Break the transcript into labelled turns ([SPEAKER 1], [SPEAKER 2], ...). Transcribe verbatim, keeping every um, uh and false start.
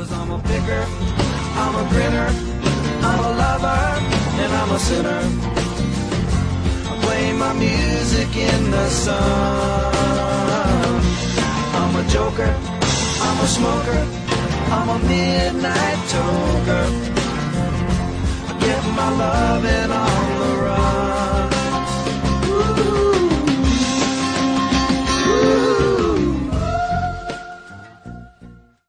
[SPEAKER 1] 'Cause I'm a picker, I'm a grinner, I'm a lover, and I'm a sinner. I play my music in the sun. I'm a joker, I'm a smoker, I'm a midnight toker. I get my loving on